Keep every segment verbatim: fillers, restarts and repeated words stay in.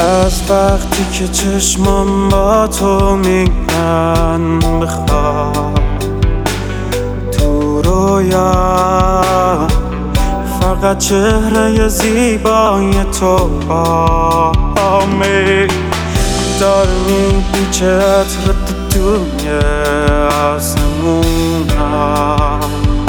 از وقتی که چشمام با تو میگن بخواب تو رویا، فقط چهره زیبای تو بامه داره میپیچه عطر توی آسمونم.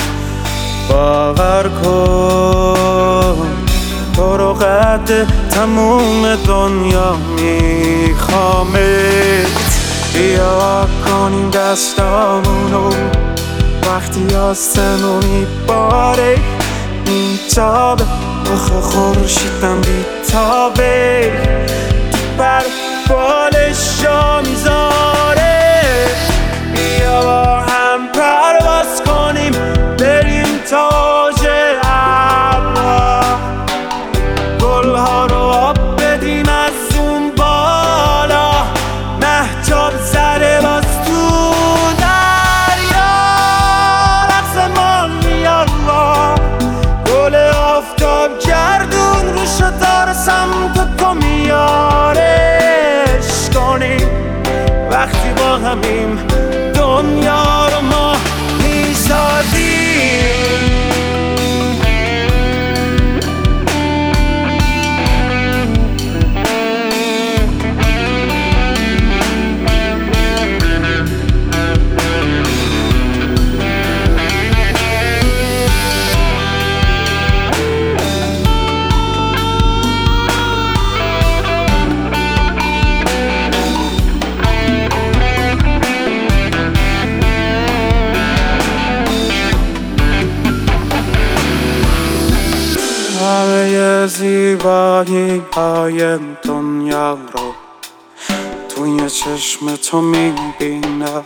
باور کن تو رو قد تموم دنیا میخوامت. بیا کنیم دستامونو وقتی آسمون میباره میتابه، آخه خورشیدم بیتابه تو بر بالشا میذاره. بیا با هم پرواز کنیم بریم تاج ابرها، گلها رو آب بدیم از اون بالا، مهتاب زده باز تو دریا. رقصمان میارلا گل آفتاب گردون روشو داره سمت تو میارش کنیم وقتی با همیم دنیا رو ما میسازیم. همه زیبایی های دنیا رو توی چشم تو میبینم.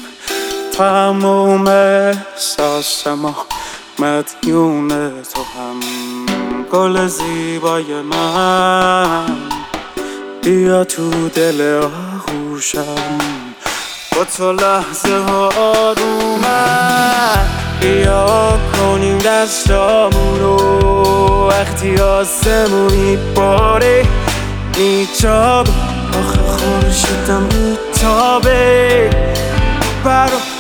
تموم احساس ما مدیون تو هم گل زیبای من. بیا تو دل آغوشم با تو لحظه آرومم. بیا کنیم دستامونو وقتی آسمون میباره میتابه، آخه خورشیدم میتابه برا